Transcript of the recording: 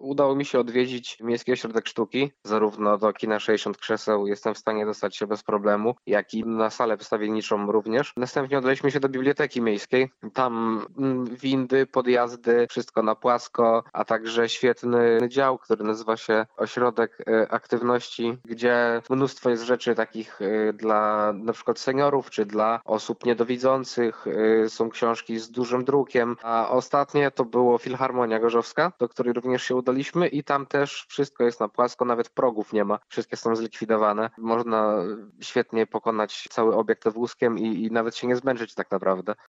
udało mi się odwiedzić Miejski Ośrodek Sztuki, zarówno do kina 60 krzeseł jestem w stanie dostać się bez problemu, jak i na salę wystawienniczą również. Następnie udaliśmy się do Biblioteki Miejskiej. Tam windy, podjazdy, wszystko na płasko, a także świetny dział, który nazywa się Ośrodek Aktywności, gdzie mnóstwo jest rzeczy takich dla na przykład seniorów, czy dla osób niedowidzących. Są książki z dużym drukiem, a ostatnie to było Filharmonia Gorzowska, do której również się udaliśmy i tam też wszystko jest na płasko, nawet progów nie ma. Wszystkie są zlikwidowane. Można świetnie pokonać cały obiekt wózkiem i nawet się nie zmęczyć tak naprawdę.